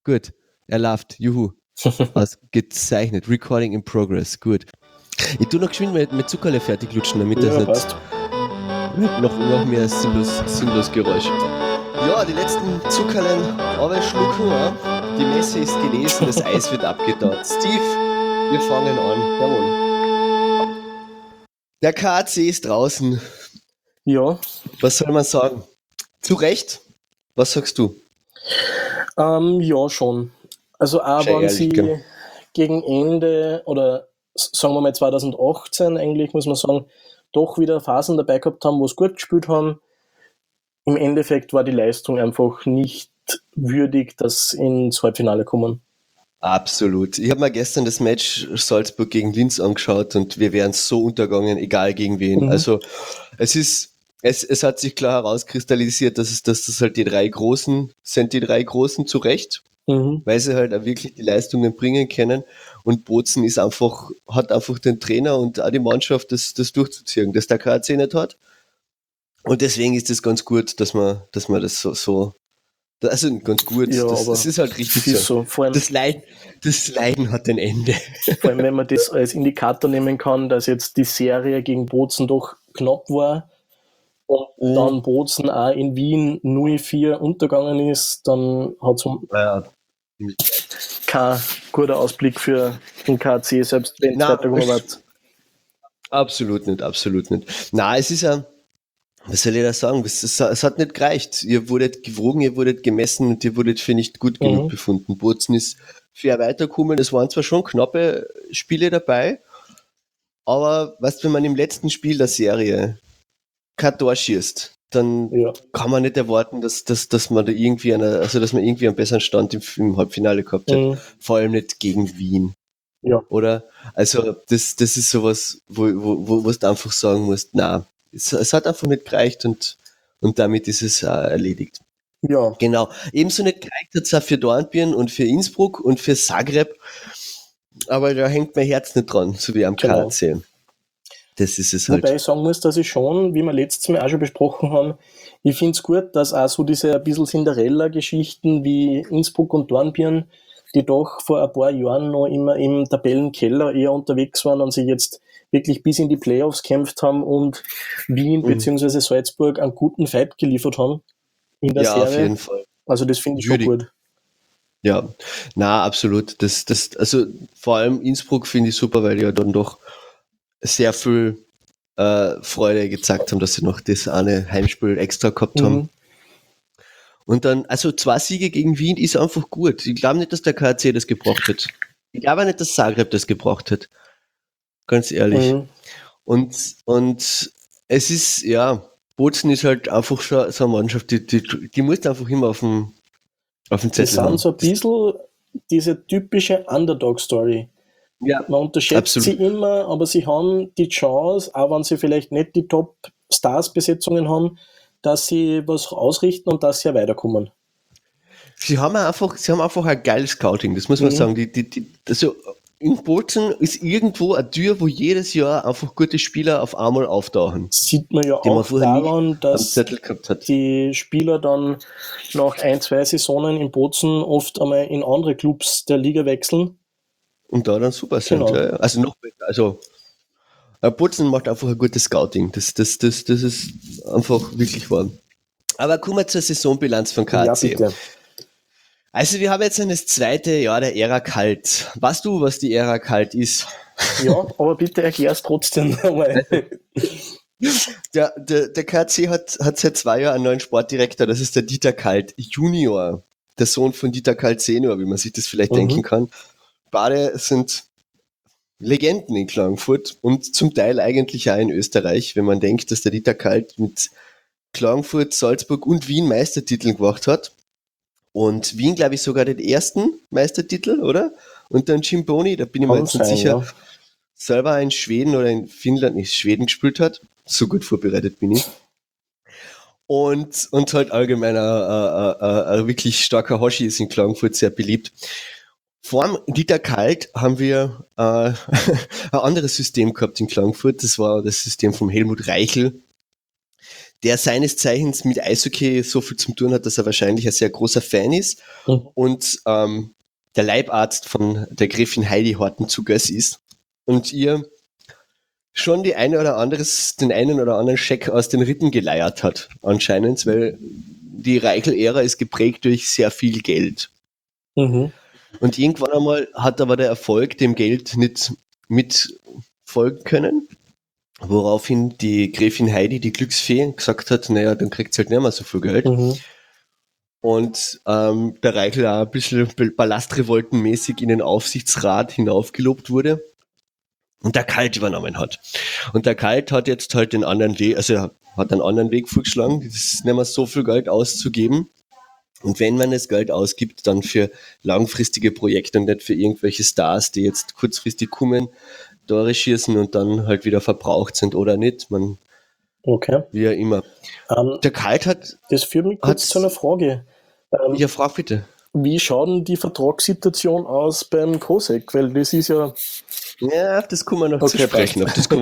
Gut. Er läuft. Juhu. Ausgezeichnet. Recording in progress. Gut. Ich tu noch geschwind mit Zuckerle fertig lutschen, damit das nicht noch mehr sinnlos Geräusch. Ja, die letzten Zuckerlen schlucken. Ja. Die Messe ist gelesen, das Eis wird abgetaut. Steve, wir fangen an. Jawohl. Der KAC ist draußen. Ja. Was soll man sagen? Zu Recht? Was sagst du? Ja, schon. Also auch Sehr wenn ehrlich, sie gell? gegen Ende oder sagen wir mal 2018 eigentlich, muss man sagen, doch wieder Phasen dabei gehabt haben, wo sie gut gespielt haben. Im Endeffekt war die Leistung einfach nicht würdig, dass ins Halbfinale kommen. Absolut. Ich habe mir gestern das Match Salzburg gegen Linz angeschaut und wir wären so untergegangen, egal gegen wen. Mhm. Also es hat sich klar herauskristallisiert, dass das halt die drei Großen zu Recht, weil sie halt auch wirklich die Leistungen bringen können. Und Bozen hat einfach den Trainer und auch die Mannschaft, das durchzuziehen, das der KAC nicht hat. Und deswegen ist es ganz gut, dass man das so also ganz gut, Ja, das ist halt richtig so. Vor allem, Das Leiden hat ein Ende. Vor allem, wenn man das als Indikator nehmen kann, dass jetzt die Serie gegen Bozen doch knapp war und dann Bozen auch in Wien 0-4 untergegangen ist, dann hat es kein guter Ausblick für den KAC, selbst wenn es weitergekommen wird. Absolut nicht. Nein, es ist ja, was soll ich da sagen, es hat nicht gereicht. Ihr wurdet gewogen, ihr wurdet gemessen und ihr wurdet für nicht gut genug befunden. Bozen ist fair weitergekommen. Es waren zwar schon knappe Spiele dabei, aber weißt, wenn man im letzten Spiel der Serie kein Tor schießt, dann kann man nicht erwarten, dass man da irgendwie einen besseren Stand im Halbfinale gehabt hat. Vor allem nicht gegen Wien. Ja. Oder? Also das ist sowas, wo du einfach sagen musst, na, es hat einfach nicht gereicht und damit ist es erledigt. Ja. Genau. Ebenso nicht gereicht hat es auch für Dornbirn und für Innsbruck und für Zagreb, aber da hängt mein Herz nicht dran, so wie am KAC. Das ist es halt. Wobei ich sagen muss, dass ich schon, wie wir letztes Mal auch schon besprochen haben, ich finde es gut, dass auch so diese ein bisschen Cinderella-Geschichten wie Innsbruck und Dornbirn, die doch vor ein paar Jahren noch immer im Tabellenkeller eher unterwegs waren und sich jetzt wirklich bis in die Playoffs kämpft haben und Wien bzw. Salzburg einen guten Fight geliefert haben in der Serie. Ja, auf jeden Fall. Also das finde ich schon gut. Ja, na absolut. Also vor allem Innsbruck finde ich super, weil die ja dann doch sehr viel Freude gezeigt haben, dass sie noch das eine Heimspiel extra gehabt haben. Und dann, also 2 Siege gegen Wien ist einfach gut. Ich glaube nicht, dass der KAC das gebraucht hat. Ich glaube auch nicht, dass Zagreb das gebraucht hat. Ganz ehrlich. Und es ist, Bozen ist halt einfach schon so eine Mannschaft, die muss einfach immer auf dem Zettel haben. Das sind so ein bisschen diese typische Underdog-Story. Ja, man unterschätzt sie immer, aber sie haben die Chance, auch wenn sie vielleicht nicht die Top-Stars-Besetzungen haben, dass sie was ausrichten und dass sie ja weiterkommen. Sie haben einfach ein geiles Scouting, das muss man sagen. Also in Bozen ist irgendwo eine Tür, wo jedes Jahr einfach gute Spieler auf einmal auftauchen. Sieht man ja auch daran, dass die Spieler dann nach 1-2 Saisonen in Bozen oft einmal in andere Clubs der Liga wechseln. Und da dann super sind. Genau. Ja. Also noch besser. Also Bozen macht einfach ein gutes Scouting. Das ist einfach wirklich wahr. Aber kommen wir zur Saisonbilanz von KAC. Ja, bitte. Also wir haben jetzt das zweite Jahr der Ära Kalt. Weißt du, was die Ära Kalt ist? Ja, aber bitte erklär's trotzdem einmal. Der KAC hat seit 2 Jahren einen neuen Sportdirektor, das ist der Dieter Kalt Junior, der Sohn von Dieter Kalt Senior, wie man sich das vielleicht denken kann. Beide sind Legenden in Klagenfurt und zum Teil eigentlich auch in Österreich, wenn man denkt, dass der Dieter Kalt mit Klagenfurt, Salzburg und Wien Meistertitel gemacht hat. Und Wien, glaube ich, sogar den ersten Meistertitel, oder? Und dann Jim Boni, da bin ich mir jetzt nicht sicher, selber in Schweden oder in Finnland, nicht Schweden gespielt hat. So gut vorbereitet bin ich. Und halt allgemein ein wirklich starker Hoshi ist in Klagenfurt sehr beliebt. Vor dem Dieter Kalt haben wir ein anderes System gehabt in Klagenfurt. Das war das System vom Helmut Reichel. der seines Zeichens mit Eishockey so viel zu tun hat, dass er wahrscheinlich ein sehr großer Fan ist und der Leibarzt von der Gräfin Heidi Horten zu Gast ist und ihr schon den einen oder anderen Scheck aus den Rippen geleiert hat, anscheinend, weil die Reichel-Ära ist geprägt durch sehr viel Geld. Und irgendwann einmal hat aber der Erfolg dem Geld nicht mitfolgen können, woraufhin die Gräfin Heidi, die Glücksfee, gesagt hat, naja, dann kriegt sie halt nicht mehr so viel Geld. Und der Reichel auch ein bisschen ballastrevoltenmäßig in den Aufsichtsrat hinaufgelobt wurde und der Kalt übernommen hat. Und der Kalt hat jetzt halt den anderen Weg, also er hat einen anderen Weg vorgeschlagen, das ist nicht mehr so viel Geld auszugeben. Und wenn man das Geld ausgibt, dann für langfristige Projekte und nicht für irgendwelche Stars, die jetzt kurzfristig kommen, Tore schießen und dann halt wieder verbraucht sind oder nicht. Wie auch immer. Der Kalt hat... Das führt mich kurz zu einer Frage. Ja, frag bitte. Wie schaut denn die Vertragssituation aus beim Kosek? Weil das ist ja... Ja, auf das kommen wir noch zu sprechen.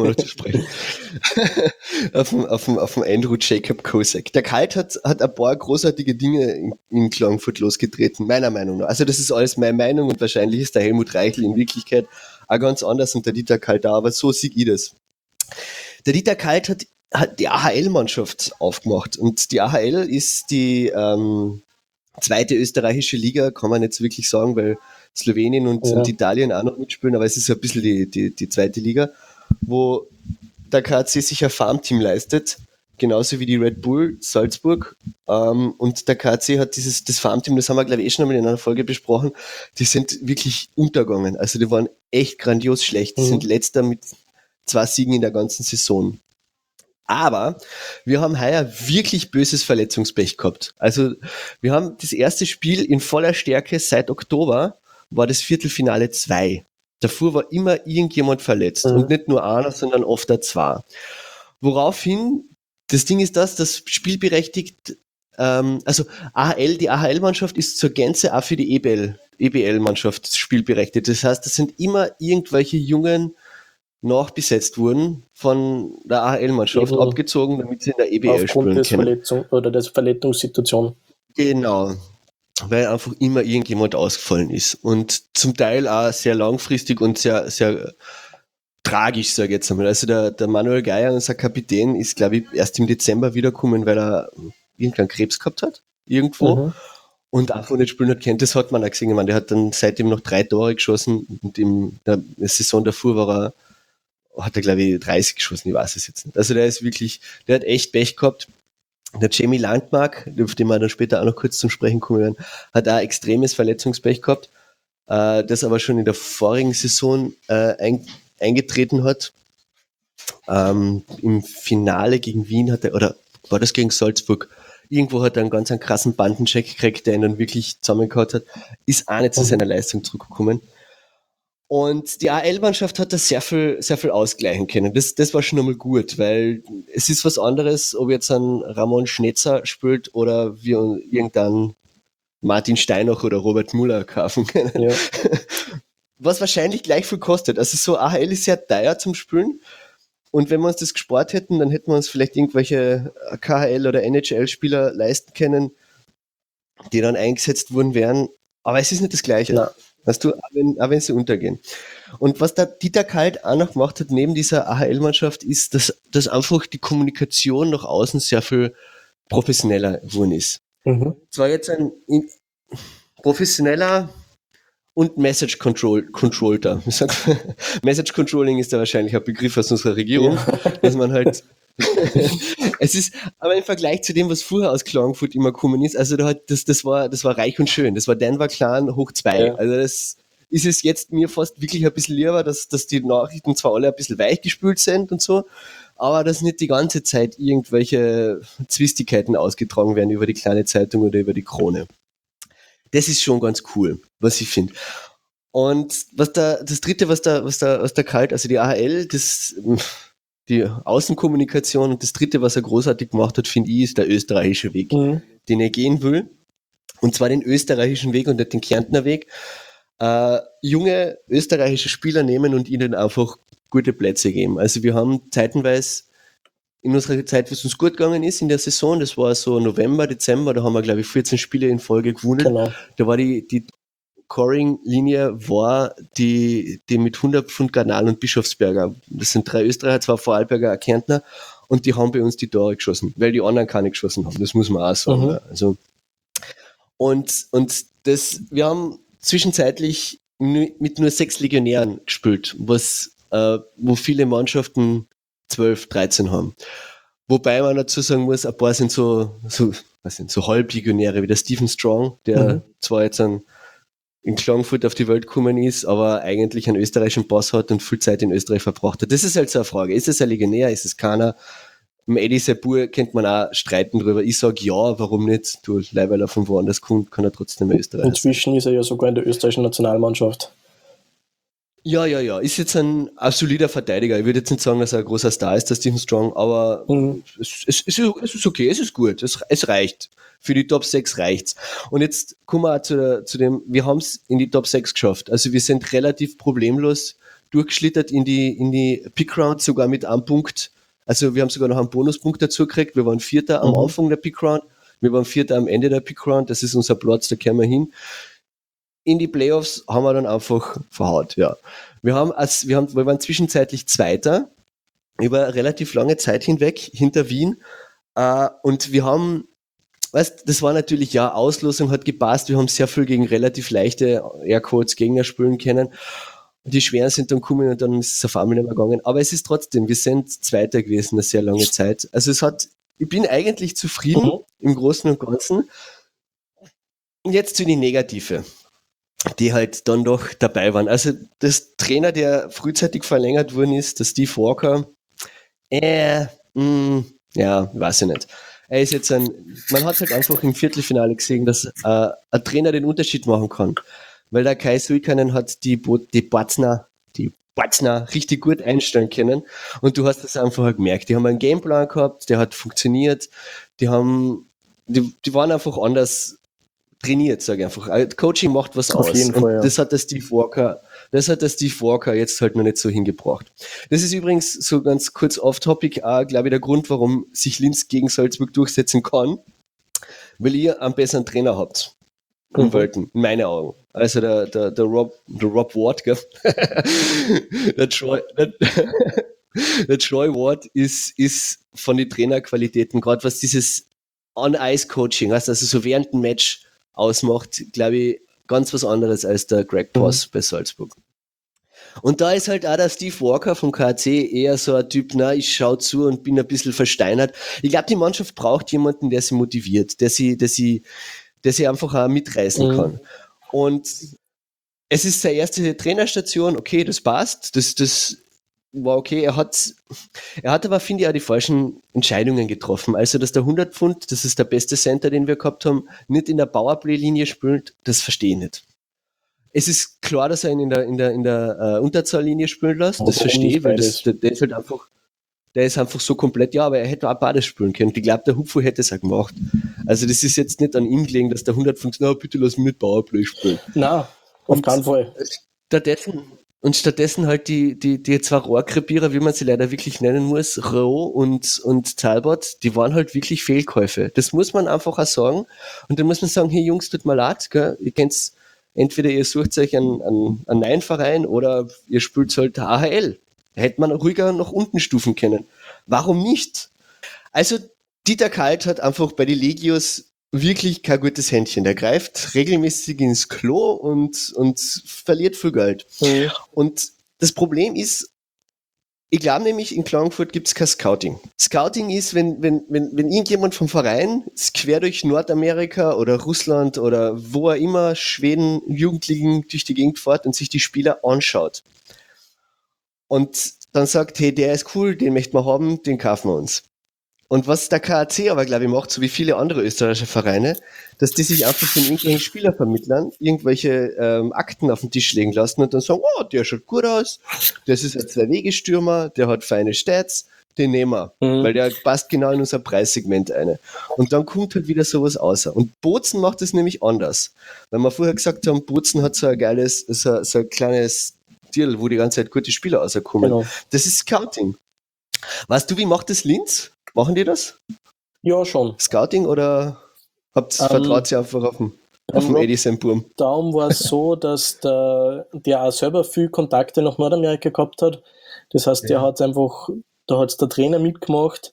Auf dem Andrew Jacob Kosek. Der Kalt hat ein paar großartige Dinge in Klagenfurt losgetreten, meiner Meinung nach. Also das ist alles meine Meinung und wahrscheinlich ist der Helmut Reichel in Wirklichkeit auch ganz anders und der Dieter Kalt da, aber so sehe ich das. Der Dieter Kalt hat die AHL-Mannschaft aufgemacht und die AHL ist die zweite österreichische Liga, kann man jetzt wirklich sagen, weil Slowenien und Italien auch noch mitspielen, aber es ist ein bisschen die zweite Liga, wo der KAC sich ein Farmteam leistet, genauso wie die Red Bull Salzburg. Und der KAC hat das Farmteam, das haben wir glaube ich schon einmal in einer Folge besprochen, die sind wirklich untergegangen. Also die waren echt grandios schlecht. Die sind letzter mit 2 Siegen in der ganzen Saison. Aber wir haben heuer wirklich böses Verletzungspech gehabt. Also wir haben das erste Spiel in voller Stärke seit Oktober, war das Viertelfinale 2. Davor war immer irgendjemand verletzt und nicht nur einer, sondern oft auch 2. Woraufhin, das Ding ist das spielberechtigt, also die AHL-Mannschaft ist zur Gänze auch für die EBL-Mannschaft spielberechtigt. Das heißt, das sind immer irgendwelche Jungen nachbesetzt wurden von der AHL-Mannschaft, abgezogen, damit sie in der EBL spielen können. Aufgrund der Verletzungssituation. Genau, weil einfach immer irgendjemand ausgefallen ist und zum Teil auch sehr langfristig und sehr, sehr tragisch, sage ich jetzt einmal. Also der Manuel Geier, unser Kapitän, ist, glaube ich, erst im Dezember wiedergekommen, weil er irgendeinen Krebs gehabt hat, irgendwo. Und einfach nicht spielen hat können, das hat man auch gesehen. Ich meine, der hat dann seitdem noch 3 Tore geschossen und in der Saison davor hat er, glaube ich, 30 geschossen, ich weiß es jetzt nicht. Also der hat echt Pech gehabt. Der Jamie Landmark, auf den wir dann später auch noch kurz zum Sprechen kommen werden, hat auch extremes Verletzungspech gehabt, das aber schon in der vorigen Saison eingetreten hat. Im Finale gegen Wien oder war das gegen Salzburg? Irgendwo hat er einen ganz krassen Bandencheck gekriegt, der ihn dann wirklich zusammengehauen hat, ist auch nicht zu seiner Leistung zurückgekommen. Und die AHL-Mannschaft hat da sehr viel ausgleichen können. Das war schon einmal gut, weil es ist was anderes, ob jetzt ein Ramon Schnetzer spielt oder wir irgendeinen Martin Steinach oder Robert Muller kaufen können. Ja. Was wahrscheinlich gleich viel kostet. Also so AHL ist sehr teuer zum Spielen. Und wenn wir uns das gespart hätten, dann hätten wir uns vielleicht irgendwelche KHL- oder NHL-Spieler leisten können, die dann eingesetzt worden wären. Aber es ist nicht das Gleiche. Nein. Weißt du, auch wenn sie untergehen. Und was der Dieter Kalt auch noch gemacht hat, neben dieser AHL-Mannschaft, ist, dass einfach die Kommunikation nach außen sehr viel professioneller geworden ist. Es war jetzt ein professioneller und Message Controller. Message Controlling ist da wahrscheinlich ein Begriff aus unserer Regierung, dass man halt es ist, aber im Vergleich zu dem, was vorher aus Klagenfurt immer gekommen ist, also das war reich und schön. Das war Denver Clan hoch 2. Ja. Also das ist es jetzt mir fast wirklich ein bisschen lieber, dass die Nachrichten zwar alle ein bisschen weichgespült sind und so, aber dass nicht die ganze Zeit irgendwelche Zwistigkeiten ausgetragen werden über die kleine Zeitung oder über die Krone. Das ist schon ganz cool, was ich finde. Und das Dritte, was der Kalt, also die AHL, die Außenkommunikation und das Dritte, was er großartig gemacht hat, finde ich, ist der österreichische Weg, den er gehen will. Und zwar den österreichischen Weg und nicht den Kärntner Weg. Junge österreichische Spieler nehmen und ihnen einfach gute Plätze geben. Also wir haben zeitenweise in unserer Zeit, wo es uns gut gegangen ist in der Saison, das war so November, Dezember, da haben wir, glaube ich, 14 Spiele in Folge gewonnen. Genau. Da war die Scoring-Linie war die mit 100 Pfund Garnal und Bischofsberger. Das sind 3 Österreicher, 2 Vorarlberger, ein Kärntner, und die haben bei uns die Tore geschossen, weil die anderen keine geschossen haben. Das muss man auch sagen. Ja. Also, und wir haben zwischenzeitlich mit nur 6 Legionären gespielt, wo viele Mannschaften 12, 13 haben. Wobei man dazu sagen muss, ein paar sind so Halblegionäre, wie der Stephen Strong, der zwar jetzt in Klagenfurt auf die Welt gekommen ist, aber eigentlich einen österreichischen Pass hat und viel Zeit in Österreich verbracht hat. Das ist halt so eine Frage. Ist es ein Legionär? Ist es keiner? Im Eddie Sepur könnte man auch streiten drüber. Ich sage ja, warum nicht? Du, weil er von woanders kommt, kann er trotzdem Österreich sein. Inzwischen ist er ja sogar in der österreichischen Nationalmannschaft. Ja. Ist jetzt ein solider Verteidiger. Ich würde jetzt nicht sagen, dass er ein großer Star ist, der Stephen Strong, aber es ist okay, es ist gut, es reicht. Für die Top 6 reicht's. Und jetzt kommen wir auch zu dem, wir haben es in die Top 6 geschafft. Also wir sind relativ problemlos durchgeschlittert in die Pick-Round, sogar mit einem Punkt. Also wir haben sogar noch einen Bonuspunkt dazu gekriegt. Wir waren Vierter am Anfang der Pick-Round, wir waren Vierter am Ende der Pick-Round. Das ist unser Platz, da kehren wir hin. In die Playoffs haben wir dann einfach verhaut, ja. Wir waren zwischenzeitlich Zweiter über relativ lange Zeit hinweg hinter Wien. Und wir haben, das war natürlich, ja, Auslosung hat gepasst. Wir haben sehr viel gegen relativ leichte Aircodes Gegner spielen können. Die Schweren sind dann gekommen und dann ist es auf einmal nicht mehr gegangen. Aber es ist trotzdem, wir sind Zweiter gewesen eine sehr lange Zeit. Also ich bin eigentlich zufrieden im Großen und Ganzen. Und jetzt zu den Negative, die halt dann doch dabei waren. Also das Trainer, der frühzeitig verlängert worden ist, der Steve Walker, weiß ich nicht. Er ist jetzt man hat halt einfach im Viertelfinale gesehen, dass ein Trainer den Unterschied machen kann. Weil der Kai Suikanen hat die Batzner richtig gut einstellen können. Und du hast das einfach halt gemerkt. Die haben einen Gameplan gehabt, der hat funktioniert. Die waren einfach anders trainiert, sage ich einfach. Coaching macht was aus. Auf jeden Fall, ja. Das hat der Steve Walker jetzt halt noch nicht so hingebracht. Das ist übrigens so ganz kurz off-topic, glaube ich, der Grund, warum sich Linz gegen Salzburg durchsetzen kann, weil ihr einen besseren Trainer habt. In Welten, in meinen Augen. Also der Rob Ward, gell? der Troy Ward ist von den Trainerqualitäten, gerade was dieses On-Ice-Coaching, also so während dem Match ausmacht, glaube ich, ganz was anderes als der Greg Poss bei Salzburg. Und da ist halt auch der Steve Walker vom KAC eher so ein Typ, ich schaue zu und bin ein bisschen versteinert. Ich glaube, die Mannschaft braucht jemanden, der sie motiviert, der sie einfach auch mitreißen kann. Und es ist seine erste Trainerstation, okay, das passt, das war okay. Er hat aber, finde ich, auch die falschen Entscheidungen getroffen. Also, dass der 100 Pfund, das ist der beste Center, den wir gehabt haben, nicht in der Powerplay-Linie spielt, das verstehe ich nicht. Es ist klar, dass er ihn in der Unterzahllinie spielen lässt, das verstehe ich, weil der ist halt einfach, der ist einfach so komplett, ja, aber er hätte auch beides spielen können. Und ich glaube, der Hupfu hätte es auch gemacht. Also das ist jetzt nicht an ihm gelegen, dass der 100 funktioniert, bitte lass mich nicht Powerplay spielen. Nein, auf keinen Fall. Stattdessen halt die zwei Rohrkrepierer, wie man sie leider wirklich nennen muss, Roh und Talbot, die waren halt wirklich Fehlkäufe. Das muss man einfach auch sagen. Und dann muss man sagen, hey Jungs, tut mir leid, gell? Ihr kennt's, entweder ihr sucht euch einen Nein-Verein oder ihr spielt halt AHL. Hätte man ruhiger nach unten stufen können. Warum nicht? Also Dieter Kalt hat einfach bei den Legios wirklich kein gutes Händchen. Der greift regelmäßig ins Klo und verliert viel Geld. Und das Problem ist, ich glaube nämlich, in Klagenfurt gibt es kein Scouting. Scouting ist, wenn irgendjemand vom Verein quer durch Nordamerika oder Russland oder wo er immer, Schweden, Jugendlichen durch die Gegend fährt und sich die Spieler anschaut. Und dann sagt, hey, der ist cool, den möchten wir haben, den kaufen wir uns. Und was der KAC aber, glaube ich, macht, so wie viele andere österreichische Vereine, dass die sich einfach von irgendwelchen Spielervermittlern irgendwelche Akten auf den Tisch legen lassen und dann sagen, oh, der schaut gut aus, das ist ein Zwei-Wege-Stürmer, der hat feine Stats, den nehmen wir, weil der passt genau in unser Preissegment ein. Und dann kommt halt wieder sowas raus. Und Bozen macht das nämlich anders. Weil wir vorher gesagt haben, Bozen hat so ein geiles, so ein kleines Deal, wo die ganze Zeit gute Spieler rauskommen. Genau. Das ist Scouting. Weißt du, wie macht das Linz? Machen die das? Ja, schon. Scouting oder vertraut ihr einfach auf den Eddie Sempurm? Darum war es so, dass der auch selber viel Kontakte nach Nordamerika gehabt hat. Das heißt, da hat es der Trainer mitgemacht.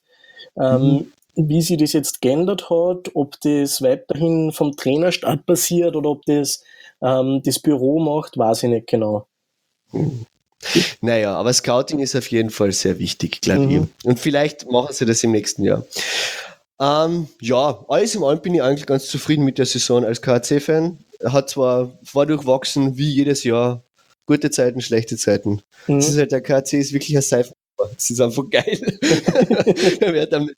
Wie sich das jetzt geändert hat, ob das weiterhin vom Trainerstab passiert oder ob das das Büro macht, weiß ich nicht genau. Naja, aber Scouting ist auf jeden Fall sehr wichtig, glaube ich. Und vielleicht machen sie das im nächsten Jahr. Ja, alles in allem bin ich eigentlich ganz zufrieden mit der Saison als KAC-Fan. War durchwachsen, wie jedes Jahr. Gute Zeiten, schlechte Zeiten. Das ist halt, der KAC ist wirklich ein Seifen. Das ist einfach geil. Da wird am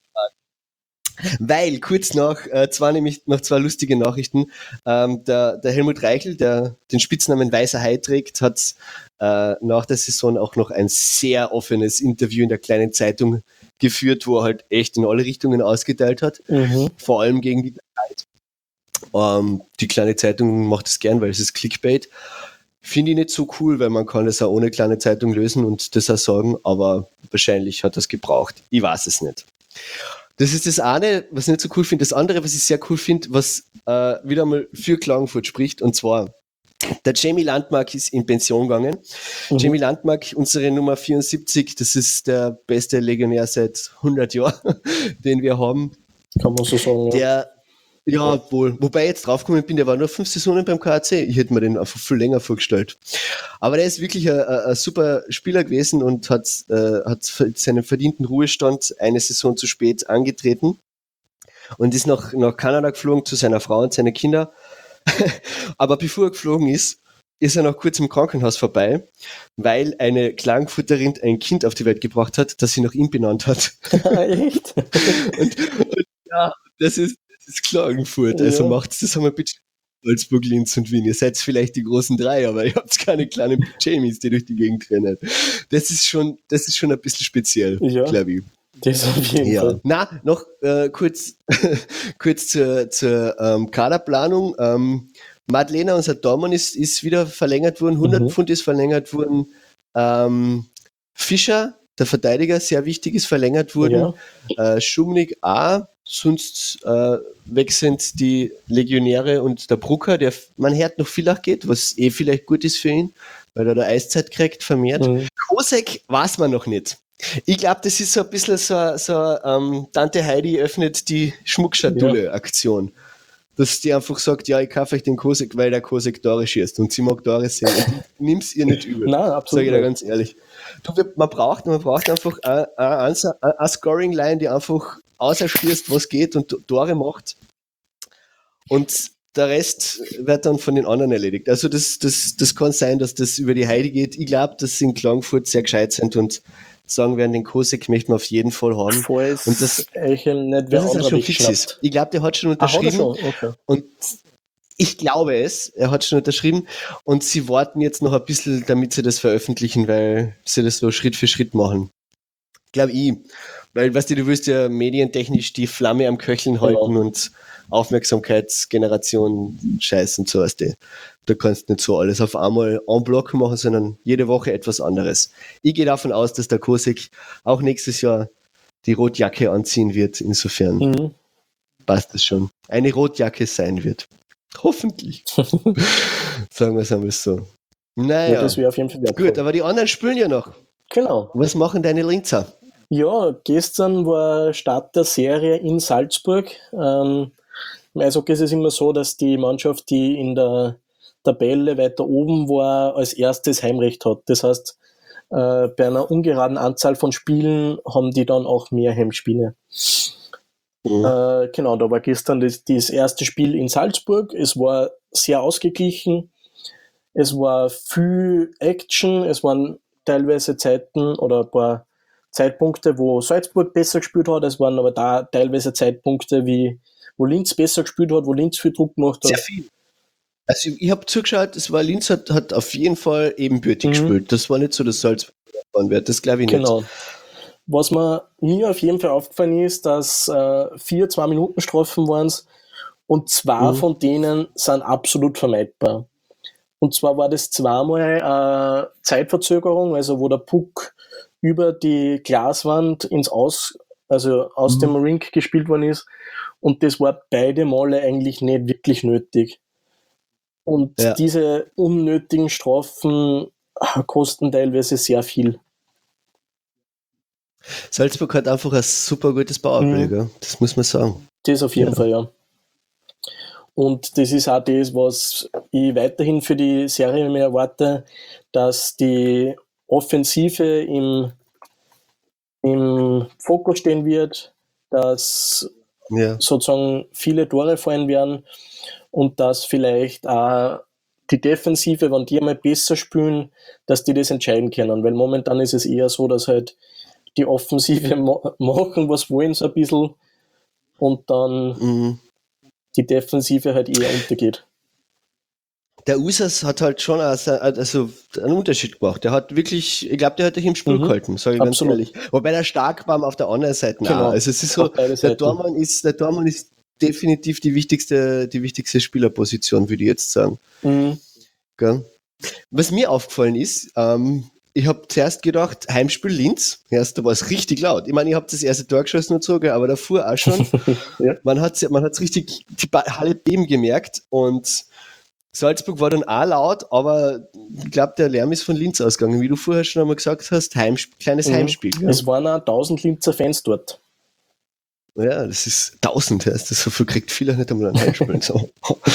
Weil kurz noch zwei lustige Nachrichten. Der Helmut Reichel, der den Spitznamen Weißer Hai trägt, hat nach der Saison auch noch ein sehr offenes Interview in der kleinen Zeitung geführt, wo er halt echt in alle Richtungen ausgeteilt hat. Vor allem gegen die Zeit. Die kleine Zeitung macht es gern, weil es ist Clickbait. Finde ich nicht so cool, weil man kann das auch ohne kleine Zeitung lösen und das auch sagen, aber wahrscheinlich hat das gebraucht. Ich weiß es nicht. Das ist das eine, was ich nicht so cool finde. Das andere, was ich sehr cool finde, was wieder mal für Klagenfurt spricht, und zwar der Jamie Landmark ist in Pension gegangen. Jamie Landmark, unsere Nummer 74, das ist der beste Legionär seit 100 Jahren, den wir haben. Kann man so sagen, ja, wohl. Wobei ich jetzt draufgekommen bin, der war nur 5 Saisonen beim KAC. Ich hätte mir den einfach viel länger vorgestellt. Aber der ist wirklich ein super Spieler gewesen und hat seinen verdienten Ruhestand eine Saison zu spät angetreten und ist nach Kanada geflogen zu seiner Frau und seinen Kindern. Aber bevor er geflogen ist er noch kurz im Krankenhaus vorbei, weil eine Klagenfurterin ein Kind auf die Welt gebracht hat, das sie nach ihm benannt hat. Echt? und ja, das ist Klagenfurt, also macht's das einmal bitte. Salzburg, Linz und Wien. Ihr seid vielleicht die großen drei, aber ihr habt keine kleinen Jamies, die durch die Gegend rennen. Das ist schon ein bisschen speziell, glaube ich. Das auf jeden Fall. Na, noch kurz zur Kaderplanung. Madlena, unser Dormann, ist wieder verlängert worden. 100 Pfund ist verlängert worden. Fischer, der Verteidiger, sehr wichtig, ist verlängert worden. Schumnig auch. Sonst weg sind die Legionäre und der Brucker, der man hört noch Villach geht, was vielleicht gut ist für ihn, weil er da Eiszeit kriegt, vermehrt. Kosek weiß man noch nicht. Ich glaube, das ist so ein bisschen so Tante Heidi öffnet die Schmuckschatulle-Aktion. Dass die einfach sagt, ja, ich kaufe euch den Kosek, weil der Kosek Tore schießt und sie mag Tore sehen. Und ich nimm's ihr nicht übel. Nein, absolut. Sag ich dir ganz ehrlich. Man braucht einfach eine Scoring-Line, die einfach ausschließt, was geht und Tore macht. Und der Rest wird dann von den anderen erledigt. Also das kann sein, dass das über die Heidi geht. Ich glaube, dass sie in Klagenfurt sehr gescheit sind und sagen werden, den Kosek möchten wir auf jeden Fall haben. Und das nicht, wer das schon fix ist. Ich glaube, der hat schon unterschrieben. Okay. Und ich glaube er hat schon unterschrieben und sie warten jetzt noch ein bisschen, damit sie das veröffentlichen, weil sie das so Schritt für Schritt machen. Glaube ich. Weil, weißt du willst ja medientechnisch die Flamme am Köcheln halten und Aufmerksamkeitsgeneration Scheiß und so, weißt du. Da kannst du nicht so alles auf einmal en bloc machen, sondern jede Woche etwas anderes. Ich gehe davon aus, dass der Kosek auch nächstes Jahr die Rotjacke anziehen wird. Insofern passt das schon. Eine Rotjacke sein wird. Hoffentlich. Sagen wir es einmal so. Naja, das wäre auf jeden Fall wertvoll. Gut, aber die anderen spielen ja noch. Genau. Was machen deine Linzer? Ja, gestern war Start der Serie in Salzburg. Im Eishockey ist es immer so, dass die Mannschaft, die in der Tabelle weiter oben war, als erstes Heimrecht hat. Das heißt, bei einer ungeraden Anzahl von Spielen haben die dann auch mehr Heimspiele. Genau, da war gestern das erste Spiel in Salzburg. Es war sehr ausgeglichen. Es war viel Action. Es waren teilweise Zeiten oder ein paar Zeitpunkte, wo Salzburg besser gespielt hat. Es waren aber da teilweise Zeitpunkte, wo Linz besser gespielt hat, wo Linz viel Druck gemacht hat. Sehr viel. Also ich habe zugeschaut, Linz hat auf jeden Fall ebenbürtig gespielt. Das war nicht so, dass Salzburg gewonnen wird. Das glaube ich nicht. Genau. Was mir auf jeden Fall aufgefallen ist, dass 4 2-Minuten-Strafen waren und 2 von denen sind absolut vermeidbar. Und zwar war das zweimal Zeitverzögerung, also wo der Puck über die Glaswand ins Aus also aus dem Rink gespielt worden ist. Und das war beide Male eigentlich nicht wirklich nötig. Und diese unnötigen Strafen kosten teilweise sehr viel. Salzburg hat einfach ein super gutes Powerplay, das muss man sagen. Das auf jeden Fall, ja. Und das ist auch das, was ich weiterhin für die Serie mehr erwarte, dass die Offensive im Fokus stehen wird, dass sozusagen viele Tore fallen werden und dass vielleicht auch die Defensive, wenn die einmal besser spielen, dass die das entscheiden können. Weil momentan ist es eher so, dass halt die Offensive machen, was wollen, so ein bisschen, und dann die Defensive halt eher untergeht. Der Usas hat halt schon einen Unterschied gemacht. Der hat wirklich, ich glaube, der hat dich im Spiel gehalten, sage ich ganz ehrlich. Wobei der stark war auf der anderen Seite auch. Also es ist so, der Tormann ist definitiv die wichtigste Spielerposition, würde ich jetzt sagen. Was mir aufgefallen ist, ich habe zuerst gedacht, Heimspiel Linz, da war es richtig laut. Ich meine, ich habe das erste Tor geschossen und so, aber davor auch schon. Man hat's richtig, die Halle beben gemerkt, und Salzburg war dann auch laut, aber ich glaube, der Lärm ist von Linz ausgegangen, wie du vorher schon einmal gesagt hast, kleines Heimspiel. Ja. Es waren auch 1000 Linzer Fans dort. Ja, das ist 1000, das so viel kriegt viele nicht einmal an Heimspielen. So.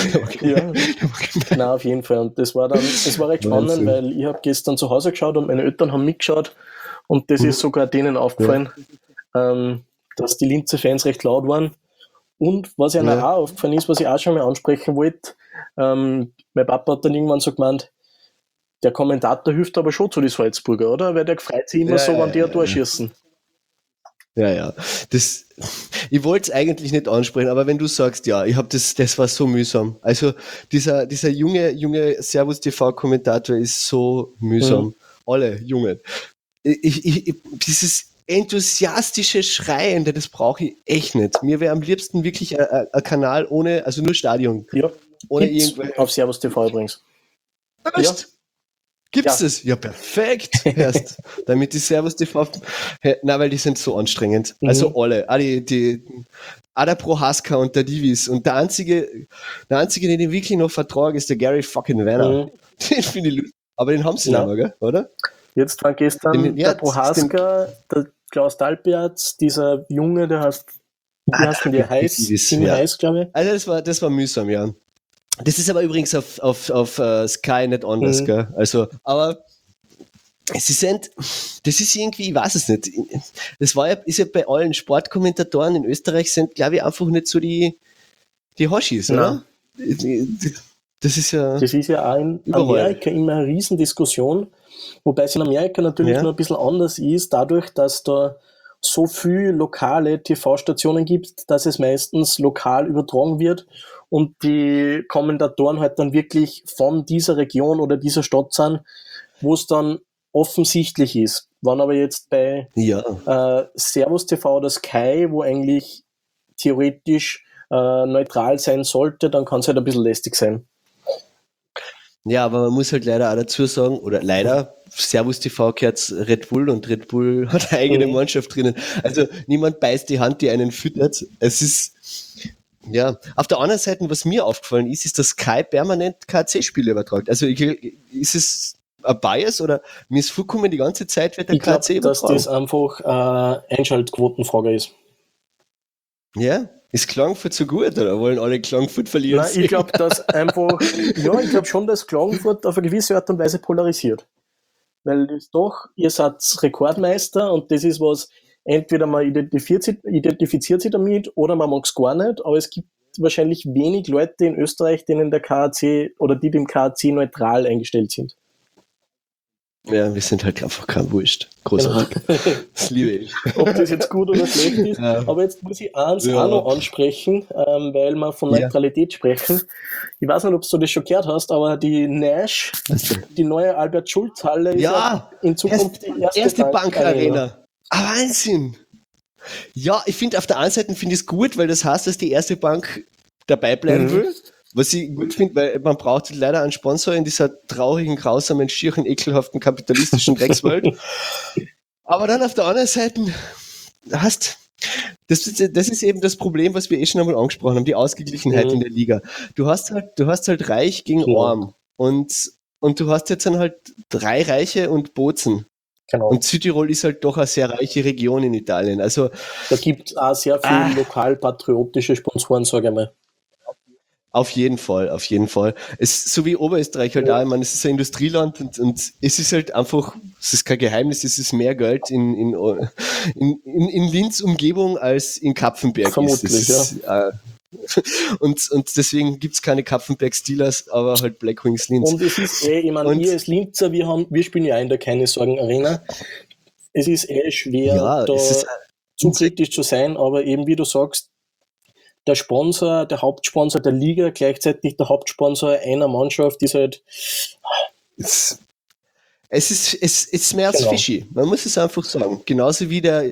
Nein, auf jeden Fall. Und das war recht spannend, weil ich habe gestern zu Hause geschaut und meine Eltern haben mitgeschaut, und das ist sogar denen aufgefallen, dass die Linzer Fans recht laut waren. Und was ihnen auch aufgefallen ist, was ich auch schon mal ansprechen wollte, mein Papa hat dann irgendwann so gemeint, der Kommentator hilft aber schon zu den Salzburger, oder? Weil der freut sich immer wenn die ein Tor schießen. Ja. Ich wollte es eigentlich nicht ansprechen, aber wenn du sagst, das war so mühsam. Also dieser junge Servus TV-Kommentator ist so mühsam. Alle Jungen. Dieses enthusiastische Schreien, das brauche ich echt nicht. Mir wäre am liebsten wirklich ein Kanal ohne, also nur Stadion. Ja, ohne auf Servus TV übrigens. Echt? Ja. Gibt's das? Ja, perfekt. Erst. Damit die Servus TV, weil die sind so anstrengend. Also alle. Auch der Prohaska und der Divis. Und der einzige, den ich wirklich noch vertrage, ist der Gary fucking Werner. Den finde ich lustig. Aber den haben sie nicht mehr, gell? Oder? Jetzt war gestern der Prohaska, der Klaus Dalberts, dieser Junge, der heißt, Heiß, glaube ich. Also das war mühsam, ja. Das ist aber übrigens auf Sky nicht anders, gell? Also, aber das ist irgendwie, ich weiß es nicht. Ist ja bei allen Sportkommentatoren in Österreich sind, glaube ich, einfach nicht so die Hoshis, oder? Das ist ja auch in Amerika immer eine Riesendiskussion, wobei es in Amerika natürlich noch ein bisschen anders ist, dadurch, dass da so viele lokale TV-Stationen gibt, dass es meistens lokal übertragen wird und die Kommentatoren halt dann wirklich von dieser Region oder dieser Stadt sind, wo es dann offensichtlich ist. Wenn aber jetzt bei Servus TV oder Sky, wo eigentlich theoretisch neutral sein sollte, dann kann es halt ein bisschen lästig sein. Ja, aber man muss halt leider auch dazu sagen, Servus TV gehört Red Bull, und Red Bull hat eine eigene Mannschaft drinnen. Also niemand beißt die Hand, die einen füttert. Es ist, auf der anderen Seite, was mir aufgefallen ist, dass Sky permanent KC-Spiele übertragt. Also ist es ein Bias, oder mir ist vollkommen die ganze Zeit wird der KC übertragen? Dass das einfach Einschaltquotenfrage ist. Ja? Ist Klagenfurt so gut, oder wollen alle Klagenfurt verlieren? Nein, ich glaube, dass einfach, ich glaube schon, dass Klagenfurt auf eine gewisse Art und Weise polarisiert. Weil das doch, ihr seid Rekordmeister, und das ist was, entweder man identifiziert sich damit oder man mag es gar nicht, aber es gibt wahrscheinlich wenig Leute in Österreich, denen der KAC oder die dem KAC neutral eingestellt sind. Ja, wir sind halt einfach kein Wurscht. Großartig. Das liebe ich. Ob das jetzt gut oder schlecht ist. Ja. Aber jetzt muss ich eins auch noch ansprechen, weil wir von Neutralität sprechen. Ich weiß nicht, ob du das schon gehört hast, aber die Nash, die neue Albert-Schulz-Halle, ist in Zukunft die erste Bankarena. Wahnsinn! Ja, ich finde, auf der einen Seite finde ich es gut, weil das heißt, dass die erste Bank dabei bleiben will. Was ich gut finde, weil man braucht leider einen Sponsor in dieser traurigen, grausamen, schieren, ekelhaften, kapitalistischen Dreckswelt. Aber dann auf der anderen Seite hast Das ist eben das Problem, was wir schon einmal angesprochen haben, die Ausgeglichenheit in der Liga. Du hast halt Reich gegen Arm und du hast jetzt dann halt 3 Reiche und Bozen. Genau. Und Südtirol ist halt doch eine sehr reiche Region in Italien. Also da gibt es auch sehr viele lokalpatriotische Sponsoren, sage ich mal. Auf jeden Fall. So wie Oberösterreich halt auch, ich meine, es ist ein Industrieland und es ist halt einfach, es ist kein Geheimnis, es ist mehr Geld in Linz Umgebung als in Kapfenberg. Vermutlich, und deswegen gibt es keine Kapfenberg Steelers, aber halt Black Wings Linz. Und es ist ich meine, ihr als Linzer, wir spielen ja auch in der Keine Sorgen Arena. Es ist schwer, da zu kritisch zu sein, aber eben wie du sagst, der Sponsor, der Hauptsponsor der Liga, gleichzeitig der Hauptsponsor einer Mannschaft, ist halt. Es ist mehr als fishy. Man muss es einfach sagen. Genauso wie der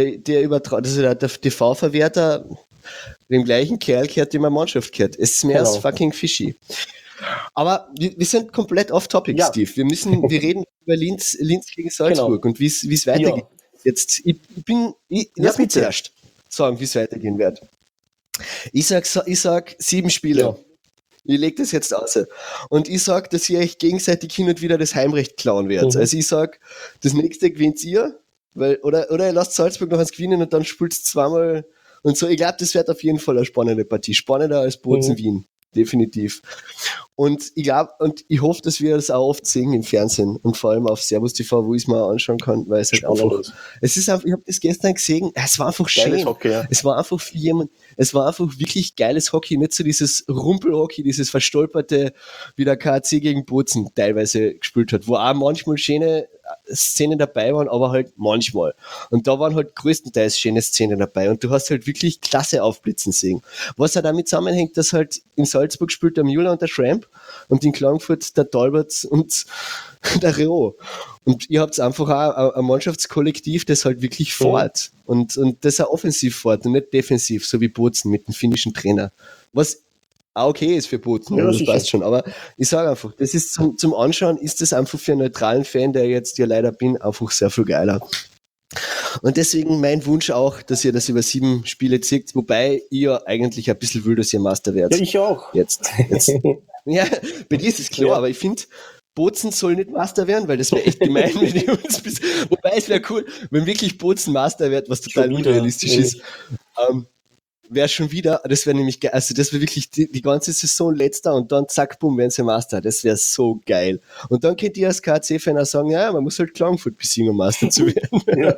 TV-Verwerter dem gleichen Kerl gehört, dem eine Mannschaft gehört. Es ist mehr als fucking fishy. Aber wir sind komplett off-topic, Steve. Wir reden über Linz gegen Salzburg und wie es weitergeht. Jetzt, lass mich zuerst sagen, wie es weitergehen wird. Ich sag 7 Spiele. Ja. Ich lege das jetzt aus. Und ich sag, dass ihr euch gegenseitig hin und wieder das Heimrecht klauen werdet. Also ich sag, das nächste gewinnt ihr, oder ihr lasst Salzburg noch eins gewinnen und dann spielt es zweimal und so. Ich glaube, das wird auf jeden Fall eine spannende Partie. Spannender als Bozen-Wien. Definitiv. Und ich glaube, und ich hoffe, dass wir das auch oft sehen im Fernsehen und vor allem auf Servus TV, wo ich es mal anschauen kann, weil es halt einfach, ich habe das gestern gesehen, es war einfach schön. Hockey, ja. Es war einfach wirklich geiles Hockey, nicht so dieses Rumpelhockey, dieses verstolperte, wie der KAC gegen Bozen teilweise gespielt hat, wo auch manchmal schöne Szenen dabei waren, aber halt manchmal. Und da waren halt größtenteils schöne Szenen dabei und du hast halt wirklich klasse aufblitzen sehen. Was halt damit zusammenhängt, dass halt in Salzburg spielt der Müller und der Schramp und in Klagenfurt der Talbot und der Reo. Und ihr habt einfach auch ein Mannschaftskollektiv, das halt wirklich fährt und das auch offensiv fährt und nicht defensiv, so wie Bozen mit dem finnischen Trainer. Was auch okay ist für Bozen, ja, das passt schon. Aber ich sage einfach, das ist zum Anschauen, ist das einfach für einen neutralen Fan, der jetzt ja leider bin, einfach sehr viel geiler. Und deswegen mein Wunsch auch, dass ihr das über 7 Spiele zieht, wobei ihr eigentlich ein bisschen will, dass ihr Master werdet. Ja, ich auch. Jetzt. Ja, bei dir ist es klar, aber ich finde, Bozen soll nicht Master werden, weil das wäre echt gemein, wenn die uns wobei es wäre cool, wenn wirklich Bozen Master wird, was total unrealistisch ist. Wäre schon wieder, das wäre nämlich geil, also das wäre wirklich die ganze Saison letzter und dann zack, bumm, werden sie Master, das wäre so geil. Und dann könnt ihr als KC-Fan auch sagen, ja, man muss halt Klagenfurt besiegen, um Master zu werden. Ja.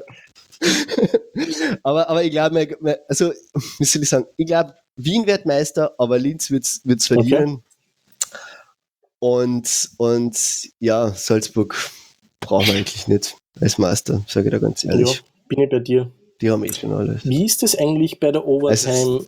aber ich glaube, also, wie soll ich sagen, ich glaube, Wien wird Meister, aber Linz wird's verlieren. Okay. Und ja, Salzburg brauchen wir eigentlich nicht als Meister, sage ich da ganz ehrlich. Ja, bin ich bei dir. Die haben schon alles. Wie ist das eigentlich bei der Overtime?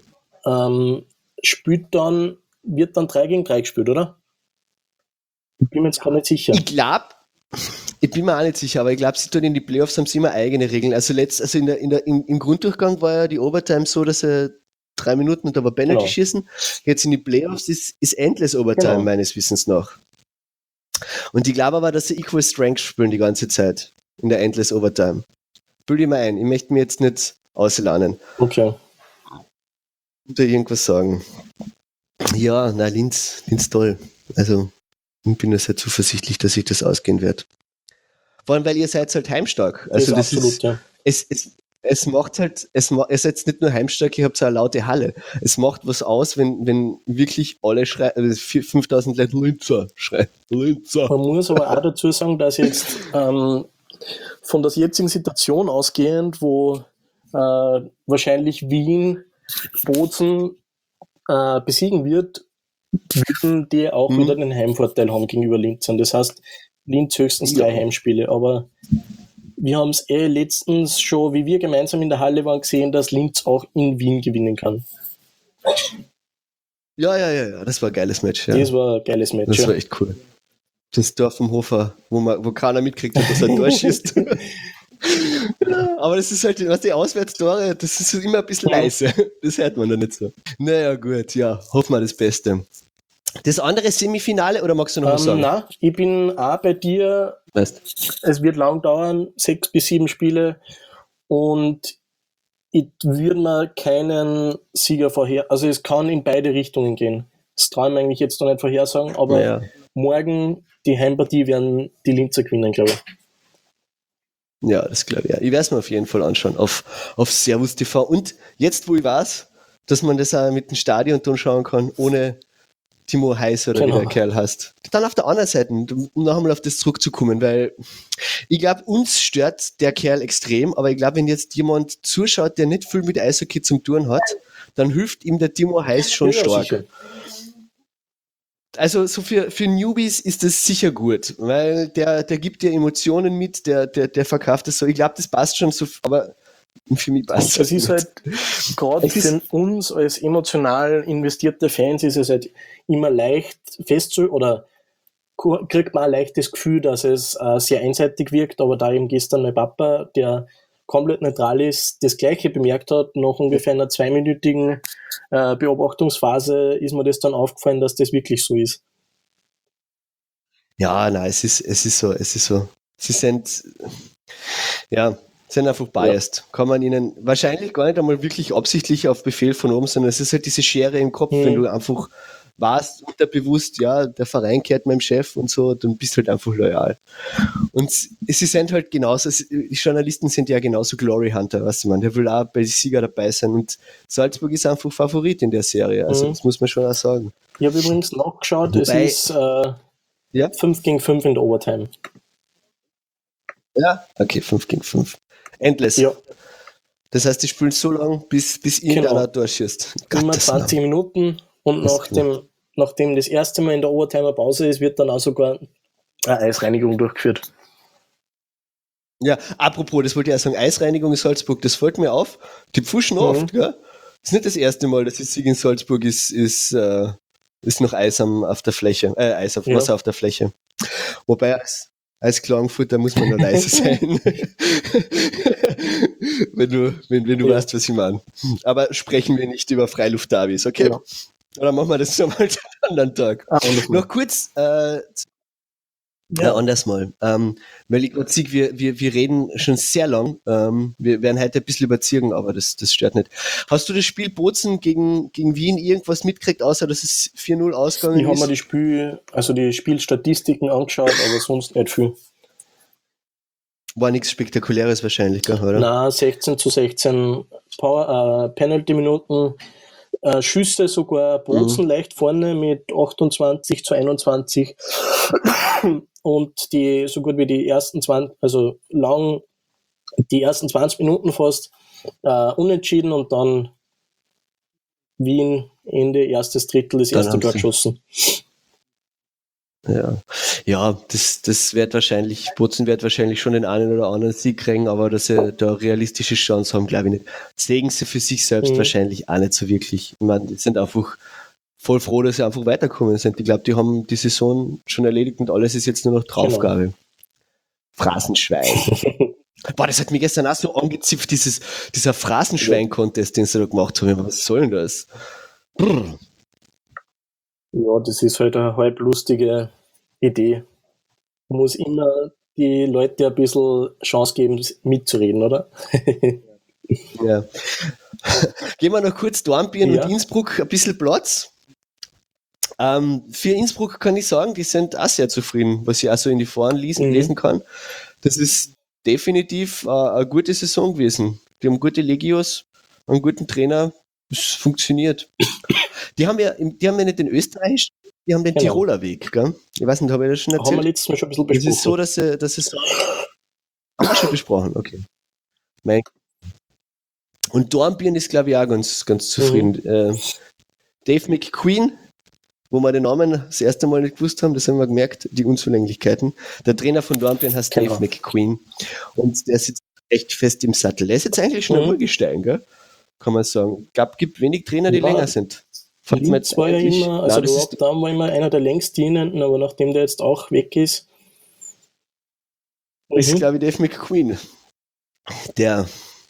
Wird dann 3 gegen 3 gespielt, oder? Ich bin mir jetzt gar nicht sicher. Ich bin mir auch nicht sicher, aber ich glaube, sie tun in die Playoffs haben sie immer eigene Regeln. Also im Grunddurchgang war ja die Overtime so, dass sie 3 Minuten und da war Penalty schießen. Jetzt in die Playoffs ist endless Overtime, meines Wissens nach. Und ich glaube aber, dass sie Equal Strength spielen die ganze Zeit in der Endless Overtime. Bild ich mir ein. Ich möchte mir jetzt nicht auslernen. Okay. Oder irgendwas sagen. Ja, Linz toll. Also, ich bin da sehr zuversichtlich, dass sich das ausgehen wird. Vor allem, weil ihr seid halt heimstark. Also, das absolut, ist, ja. Es macht halt, ihr seid nicht nur heimstark, ihr habt so eine laute Halle. Es macht was aus, wenn wirklich alle schreien, 5000 Leute Linzer schreien. Linzer. Man muss aber auch dazu sagen, dass jetzt von der jetzigen Situation ausgehend, wo wahrscheinlich Wien Bozen besiegen wird, würden die auch wieder den Heimvorteil haben gegenüber Linz. Und das heißt, Linz höchstens 3 Heimspiele. Aber wir haben es letztens schon, wie wir gemeinsam in der Halle waren, gesehen, dass Linz auch in Wien gewinnen kann. Ja, das war ein geiles Match. Ja. Das war ein geiles Match. Das war echt cool. Das Dorf vom Hofer, wo keiner mitkriegt hat, dass er ein Tor schießt. Aber das ist halt, was die Auswärtstore, das ist immer ein bisschen leise. Das hört man da nicht so. Naja, gut, ja, hoffen wir das Beste. Das andere Semifinale, oder magst du noch was sagen? Nein, ich bin auch bei dir. Weißt? Es wird lang dauern, 6 bis 7 Spiele. Und ich würde mir keinen Sieger vorher, also es kann in beide Richtungen gehen. Das traue ich mir eigentlich jetzt noch nicht vorhersagen, aber Naja. morgen die Heimpartie werden die Linzer gewinnen, glaube ich. Ja, das glaube ich. Ja. Ich werde es mir auf jeden Fall anschauen auf Servus TV. Und jetzt, wo ich weiß, dass man das auch mit dem Stadionton schauen kann, ohne Timo Heiß oder wie der Kerl heißt. Dann auf der anderen Seite, um noch einmal auf das zurückzukommen, weil ich glaube, uns stört der Kerl extrem, aber ich glaube, wenn jetzt jemand zuschaut, der nicht viel mit Eishockey zum tun hat, dann hilft ihm der Timo Heiß schon stark. Sicher. Also so für Newbies ist das sicher gut, weil der gibt dir Emotionen mit, der verkauft das so. Ich glaube, das passt schon so, aber für mich passt das. Es ist halt, gerade für uns als emotional investierte Fans ist es halt immer leicht oder kriegt man auch leicht das Gefühl, dass es sehr einseitig wirkt, aber da eben gestern mein Papa, der komplett neutral ist, das Gleiche bemerkt hat, nach ungefähr einer 2-minütigen Beobachtungsphase ist mir das dann aufgefallen, dass das wirklich so ist. Ja, nein, es ist so. Sie sind einfach biased. Ja. Kann man ihnen wahrscheinlich gar nicht einmal wirklich absichtlich auf Befehl von oben, sondern es ist halt diese Schere im Kopf, wenn du einfach warst, unterbewusst, ja, der Verein gehört meinem Chef und so, dann bist du halt einfach loyal. Und sie sind halt genauso, die Journalisten sind ja genauso Glory Hunter, weißt du, man, der will auch bei den Sieger dabei sein und Salzburg ist einfach Favorit in der Serie, also das muss man schon auch sagen. Ich habe übrigens nachgeschaut, es ist 5 gegen 5 in der Overtime. Ja, okay, 5 gegen 5. Endless. Ja. Das heißt, die spielen so lange, bis irgendeiner durchschießt. Immer 20 Minuten und nachdem das erste Mal in der Overtime Pause ist, wird dann auch sogar eine Eisreinigung durchgeführt. Ja, apropos, das wollte ich auch sagen, Eisreinigung in Salzburg, das fällt mir auf, die pfuschen oft, gell? Das ist nicht das erste Mal, dass ich sehe, in Salzburg ist noch Eis auf der Fläche, Wasser auf der Fläche. Wobei als Klagenfurter muss man nur leise sein. wenn du weißt, was ich meine. Aber sprechen wir nicht über Freiluft-Derbys, okay? Ja. Oder machen wir das nochmal einen anderen Tag. Noch kurz, anders mal. Weil ich gerade sehe, wir reden schon sehr lang. Wir werden heute ein bisschen überziehen, aber das stört nicht. Hast du das Spiel Bozen gegen Wien irgendwas mitgekriegt, außer dass es 4-0 ausgegangen ist? Ich habe mir die Spielstatistiken angeschaut, aber sonst nicht viel. War nichts Spektakuläres wahrscheinlich, oder? Nein, 16:16 Penalty-Minuten, Schüsse sogar Bozen leicht vorne mit 28:21 und die so gut wie die ersten 20, also lang die ersten 20 Minuten fast unentschieden und dann Wien Ende erstes Drittel das erste Tor geschossen. Ja, das wird wahrscheinlich, Bozen wird wahrscheinlich schon den einen oder anderen Sieg kriegen, aber dass sie da realistische Chance haben, glaube ich nicht. Sehen sie für sich selbst wahrscheinlich auch nicht so wirklich. Ich meine, die sind einfach voll froh, dass sie einfach weiterkommen sind. Ich glaube, die haben die Saison schon erledigt und alles ist jetzt nur noch Draufgabe. Genau. Phrasenschwein. Boah, das hat mich gestern auch so angezipft, dieser Phrasenschwein-Contest, den sie da gemacht haben. Was soll denn das? Brrr. Ja, das ist halt eine halb lustige Idee. Man muss immer die Leute ein bisschen Chance geben, mitzureden, oder? Ja. Gehen wir noch kurz Dornbirn und Innsbruck ein bisschen Platz. Für Innsbruck kann ich sagen, die sind auch sehr zufrieden, was ich auch so in die Foren lesen kann. Das ist definitiv eine gute Saison gewesen. Die haben gute Legios, einen guten Trainer. Es funktioniert. Die haben ja nicht den Österreich, die haben den Tiroler Weg, gell? Ich weiß nicht, habe ich das schon erzählt? Haben wir letztes Mal schon ein bisschen besprochen. Das ist so, dass es haben wir schon besprochen, okay. Und Dornbirn ist, glaube ich, auch ganz, ganz zufrieden. Dave McQueen, wo wir den Namen das erste Mal nicht gewusst haben, das haben wir gemerkt, die Unzulänglichkeiten. Der Trainer von Dornbirn heißt Dave McQueen und der sitzt echt fest im Sattel. Der ist jetzt eigentlich schon Urgestein, gell? Kann man sagen. Gibt wenig Trainer, die länger sind. Linz war ja immer, also der Rob Daum war immer einer der längst dienenden, aber nachdem der jetzt auch weg ist. Ist, glaube ich, Dave McQueen. Der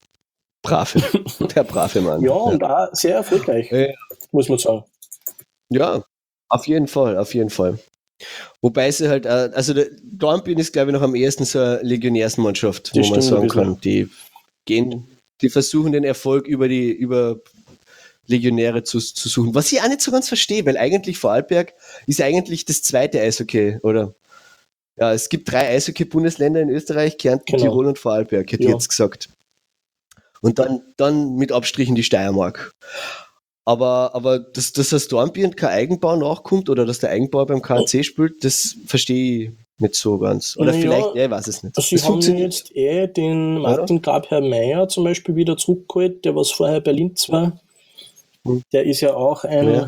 brave Mann. Ja, und auch sehr erfolgreich, muss man sagen. Ja, auf jeden Fall. Wobei sie halt, also der Dornbirn ist, glaube ich, noch am ehesten so eine Legionärsmannschaft, wo man sagen kann, die gehen Die versuchen den Erfolg über Legionäre zu suchen. Was ich auch nicht so ganz verstehe, weil eigentlich Vorarlberg ist eigentlich das zweite Eishockey, oder? Ja, es gibt 3 Eishockey-Bundesländer in Österreich, Kärnten, Genau. Tirol und Vorarlberg, hätte ich jetzt gesagt. Und dann mit Abstrichen die Steiermark. Aber dass das Dornbirn kein Eigenbau nachkommt oder dass der Eigenbau beim KAC spielt, das verstehe ich nicht so ganz. Oder vielleicht, ich weiß es nicht. Sie haben jetzt den Martin Grabherr-Meyer zum Beispiel wieder zurückgeholt, der was vorher bei Linz war. Der ist ja auch ein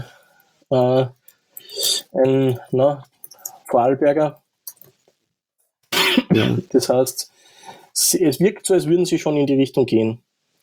Vorarlberger. Ja. Das heißt, es wirkt so, als würden sie schon in die Richtung gehen.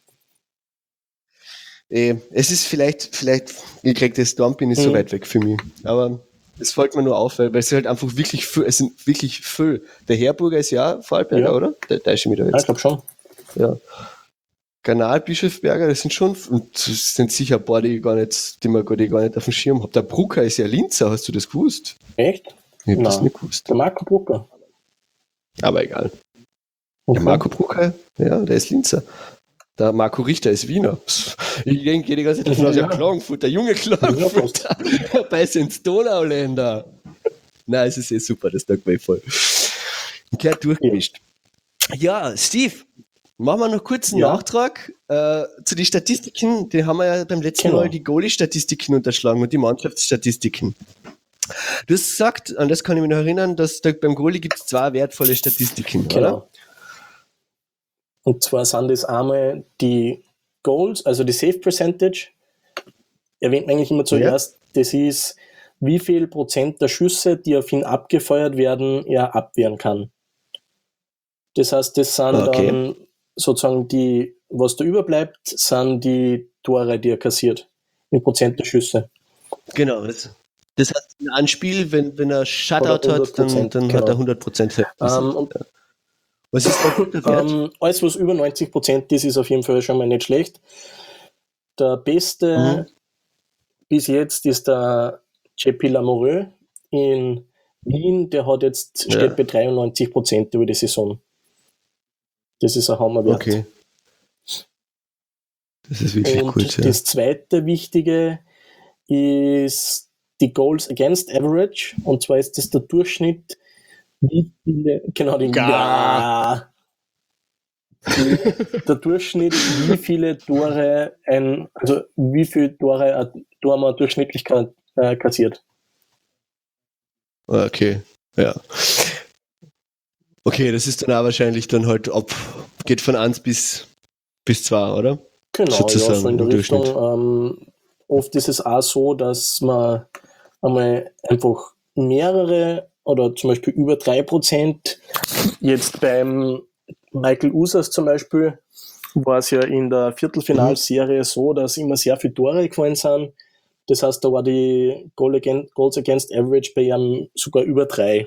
Es ist vielleicht, ich kriege das Dornbirn nicht so weit weg für mich. Aber es fällt mir nur auf, weil es halt einfach wirklich viel, es sind wirklich viel. Der Herburger ist ja Vorarlberger, oder? Der ist schon wieder jetzt. Ja, ich glaube schon. Ja. Kanal, Bischofberger, das sind schon, und das sind sicher ein paar, die man gar nicht auf dem Schirm habe. Der Brucker ist ja Linzer, hast du das gewusst? Echt? Ich habe das nicht gewusst. Der Marco Brucker. Aber egal. Okay. Der Marco Brucker, ja, der ist Linzer. Der Marco Richter ist Wiener. Ich denke die ganze Zeit davon aus, ja, Klagenfurt, der junge Klagenfurter. Bei sind Donauländer. Nein, es ist super, das taugt mir voll. Okay, durchgemischt. Ja, Steve, machen wir noch kurz einen Nachtrag zu den Statistiken. Die haben wir ja beim letzten Mal die Goalie-Statistiken unterschlagen und die Mannschaftsstatistiken. Du hast gesagt, an das kann ich mich noch erinnern, dass beim Goalie gibt es 2 wertvolle Statistiken, oder? Und zwar sind das einmal die Goals, also die Save Percentage. Erwähnt man eigentlich immer zuerst, das ist, wie viel Prozent der Schüsse, die auf ihn abgefeuert werden, er abwehren kann. Das heißt, das sind dann sozusagen die, was da überbleibt, sind die Tore, die er kassiert. In Prozent der Schüsse. Genau. Das heißt, in einem Spiel, wenn er Shutout hat, dann hat er 100%. Was ist der gute Wert? Alles, was über 90% ist, ist auf jeden Fall schon mal nicht schlecht. Der beste bis jetzt ist der JP Lamoureux in Wien. Der hat jetzt steht bei 93% über die Saison. Das ist ein Hammerwert. Okay. Das ist wirklich gut. Und das zweite Wichtige ist die Goals Against Average. Und zwar ist das der Durchschnitt, wie viele, genau, der Durchschnitt, wie viele Tore wie viele Tore ein Tormann durchschnittlich kassiert. Okay, ja. Okay, das ist dann auch wahrscheinlich dann halt geht von 1 bis 2, oder? Genau, sozusagen, ja, so in der Richtung. Oft ist es auch so, dass man einmal einfach mehrere oder zum Beispiel über 3%. Jetzt beim Michael Usas zum Beispiel war es ja in der Viertelfinalserie so, dass immer sehr viele Tore gefallen sind. Das heißt, da war die Goals Against Average bei ihm sogar über 3.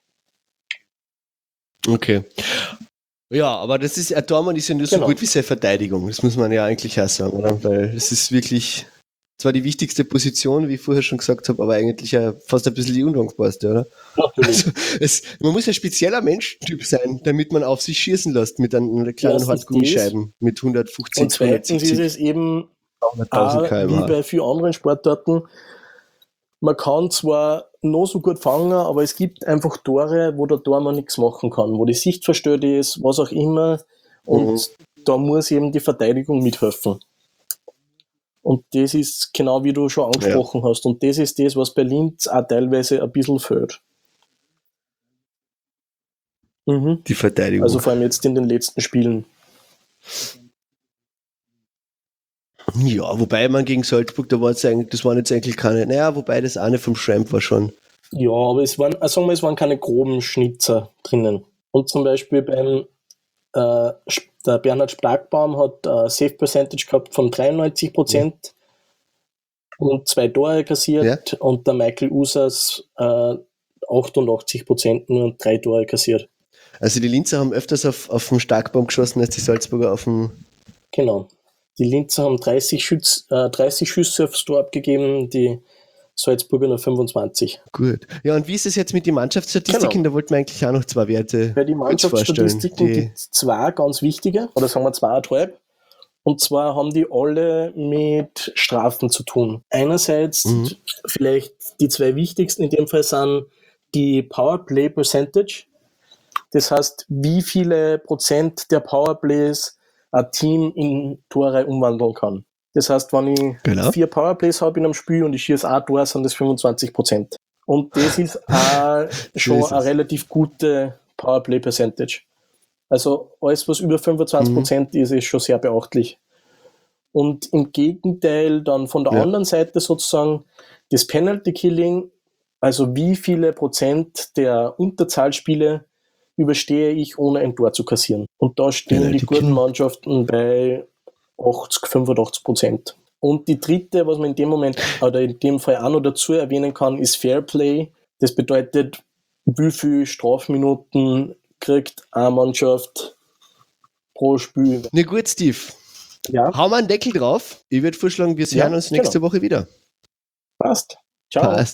Okay. Ja, aber das ist, ein Tormann ist ja nur so gut wie seine Verteidigung. Das muss man ja eigentlich auch sagen, oder? Weil es ist wirklich zwar die wichtigste Position, wie ich vorher schon gesagt habe, aber eigentlich ja fast ein bisschen die undankbarste, oder? Also, man muss ein spezieller Menschentyp sein, damit man auf sich schießen lässt mit einer kleinen Hartgummischeiben mit 150. Und zweitens ist es eben wie bei vielen anderen Sportarten, man kann zwar noch so gut fangen, aber es gibt einfach Tore, wo der Tormann nichts machen kann, wo die Sicht verstört ist, was auch immer, und da muss eben die Verteidigung mithelfen. Und das ist genau wie du schon angesprochen hast. Und das ist das, was bei Linz auch teilweise ein bisschen fehlt. Die Verteidigung. Also vor allem jetzt in den letzten Spielen. Ja, wobei man gegen Salzburg, das waren jetzt eigentlich keine, wobei das eine vom Schramp war schon. Ja, aber es waren keine groben Schnitzer drinnen. Und zum Beispiel der Bernhard Splagbaum hat Save Percentage gehabt von 93% und 2 Tore kassiert, und der Michael Usas 88% nur 3 Tore kassiert. Also die Linzer haben öfters auf den Starkbaum geschossen als die Salzburger auf dem... Genau. Die Linzer haben 30 Schüsse aufs Tor abgegeben, die Salzburger nur 25. Gut. Ja, und wie ist es jetzt mit den Mannschaftsstatistiken? Da wollten wir eigentlich auch noch 2 Werte bei den Mannschaftsstatistiken gibt es 2 ganz wichtige, oder sagen wir 2,5. Und zwar haben die alle mit Strafen zu tun. Einerseits vielleicht die zwei wichtigsten in dem Fall sind die Powerplay Percentage. Das heißt, wie viele Prozent der Powerplays ein Team in Tore umwandeln kann. Das heißt, wenn ich 4 Powerplays habe in einem Spiel und ich schieße ein Tor, sind das 25%. Und das ist auch schon eine relativ gute Powerplay Percentage. Also alles, was über 25% ist schon sehr beachtlich. Und im Gegenteil dann von der anderen Seite sozusagen das Penalty Killing, also wie viele Prozent der Unterzahlspiele überstehe ich, ohne ein Tor zu kassieren. Und da stehen die guten Mannschaften bei 85%. Und die dritte, was man in dem Moment oder in dem Fall auch noch dazu erwähnen kann, ist Fair Play. Das bedeutet, wie viele Strafminuten kriegt eine Mannschaft pro Spiel. Na gut, Steve. Ja. Hauen wir einen Deckel drauf. Ich würde vorschlagen, wir sehen uns nächste Woche wieder. Passt. Ciao. Passt.